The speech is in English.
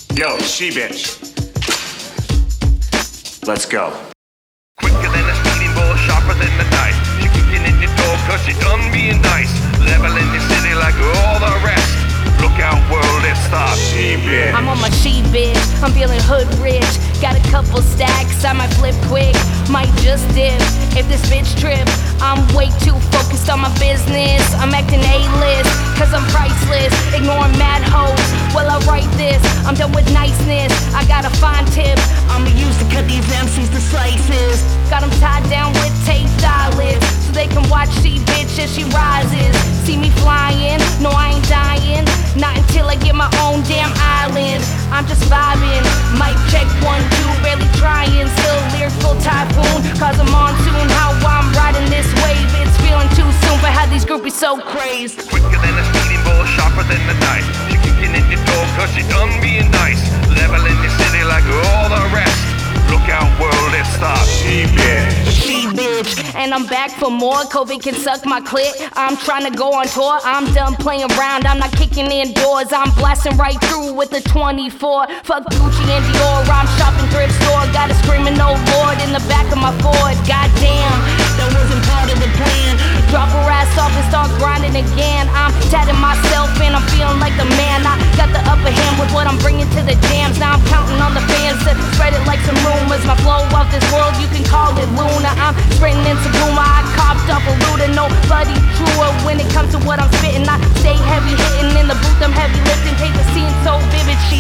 Yo, she bitch. Let's go. Quicker than a speeding ball, sharper than the knife. She kicking in your door cause she done being nice. Leveling the city like all the rest. Look out world, it starts. She bitch. I'm on my she bitch, I'm feeling hood rich. Got a couple stacks, I might flip quick. Might just dip, if this bitch trip. I'm way too focused on my business. I'm acting A-list, cause I'm priceless. Ignoring mad hoes while I write this. I'm done with niceness, I got a fine tip. I'ma use to cut these MCs to slices. Got them tied down with tape stylus, so they can watch she bitch as she rises. See me flying, no I ain't dying. Not until I get my own damn island. I'm just vibing, mic check 1, 2, barely trying. Still lyrical typhoon, cause I'm on tune. How I'm riding this wave, it's feeling too soon for how these groupies so crazed. Quicker than a speeding ball, sharper than the knife. She kicking in your door cause she done being nice. Leveling the city like all the rest. Look out world, it starts. She bitch. She bitch, and I'm back for more. COVID can suck my clit. I'm trying to go on tour. I'm done playing around. I'm not kicking indoors. I'm blasting right through with the 24. Fuck Gucci and Dior. I'm shopping thrift store. Got a screaming oh Lord in the back of my Ford. Goddamn, that wasn't part of the plan. Drop her ass off and start grinding again. I'm tatting myself and I'm feeling like the man. I got the upper hand with what I'm bringing to the jams. Now I'm counting on the fans to spread it like some rumors. My flow off this world, you can call it Luna. I'm sprinting into Boomer. I copped up a looter. Nobody truer when it comes to what I'm spitting. I stay heavy hitting in the booth. I'm heavy lifting. Paper scene so vivid. She